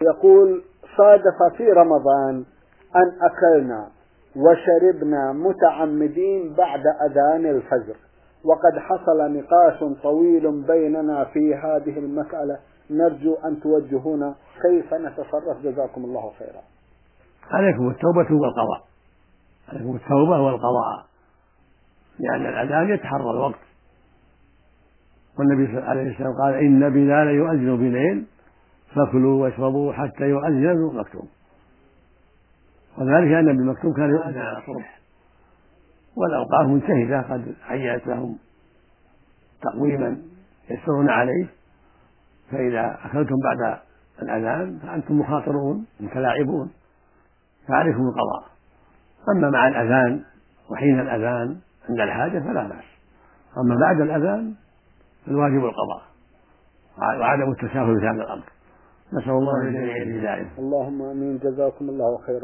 يقول: صادف في رمضان أن أكلنا وشربنا متعمدين بعد أذان الفجر، وقد حصل نقاش طويل بيننا في هذه المسألة، نرجو أن توجهونا كيف نتصرف، جزاكم الله خيرا. عليكم التوبة والقضاء، عليكم التوبة والقضاء، لأن الأذان يتحرى الوقت، والنبي عليه السلام قال: إن بلال يؤذن بليل فكلوا واشربوا حتى يؤذن ابن مكتوم. وذلك أن ابن مكتوم كان يؤذن على الصبح، والأوقاف منتهزة قد هيأت لهم تقويما يسرون عليه، فإذا أكلتم بعد الأذان فأنتم مخاطرون متلاعبون، فعليكم القضاء. أما مع الأذان وحين الأذان عند الحاجة فلا بأس، أما بعد الأذان فالواجب القضاء وعدم التساهل في هذا الأمر. نسأل الله الجميع الهداية. اللهم آمين، جزاكم الله خيرا.